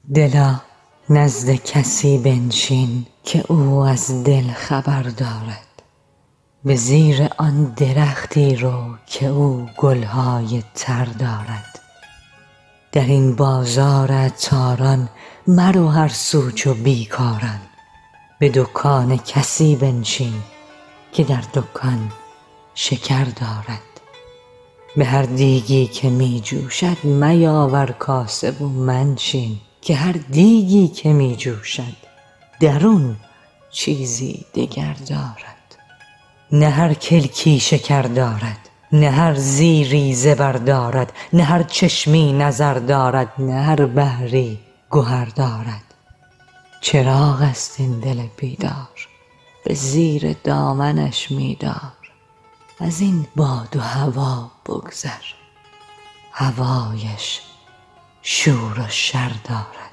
دلا نزد کسی بنشین که او از دل خبر دارد. به زیر آن درختی رو که او گلهای تر دارد. در این بازار عطاران مرو هر سو چو بیکاران. به دکان کسی بنشین که در دکان شکر دارد. به هر دیگی که می جوشد میاور کاسه و منشین که هر دیگی که می جوشد درون چیزی دگر دارد. نه هر کلکی شکر دارد، نه هر زیری زبر دارد، نه هر چشمی نظر دارد، نه هر بحری گهر دارد. چراغ است این دل بیدار، به زیر دامنش می دار. از این باد و هوا بگذر، هوایش شور و شر دارد.